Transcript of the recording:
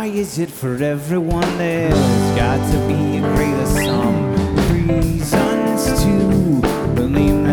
Why is it for everyone there's got to be a greater sum? Reasons to believe